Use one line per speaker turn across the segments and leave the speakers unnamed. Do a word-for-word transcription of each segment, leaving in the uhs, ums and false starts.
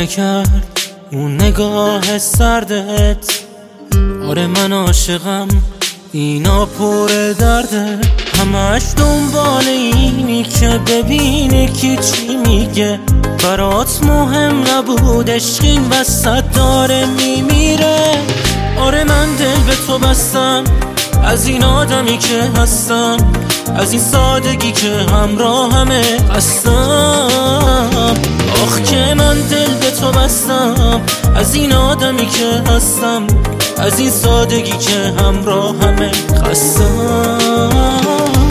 کرد اون نگاه سردت. آره من عاشقم، اینا پر درده، همش دنبال اینی که ببینی کی چی میگه. برات مهم نبود عشق این وسط داره میمیره. آره من دل به تو بستم، از این آدمی که هستم، از این سادگی که همراه همه هستم. آخ که من دل به تو بستم، از این آدمی که هستم، از این سادگی که همراه همه هستم.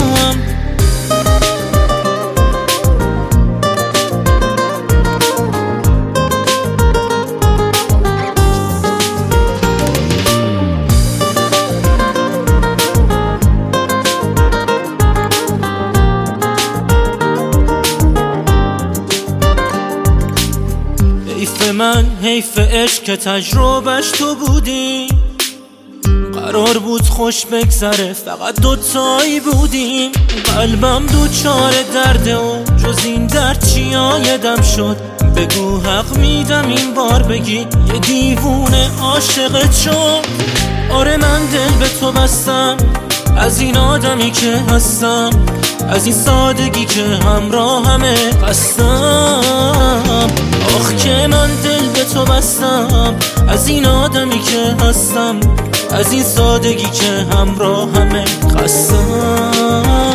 حیف من، حیف عشق که تجربهش تو بودی. قرار بود خوش بگذره، فقط دوتایی بودیم. قلبم دوچار درده و جز این درد چی آیدم شد. بگو حق میدم این بار بگی یه دیوونه عاشقت شد. آره من دل به تو بستم، از این آدمی که هستم، از این سادگی که همراه همه هستم. آخ که من دل به تو بستم، از این آدمی که هستم، از این سادگی که همراه همه هستم.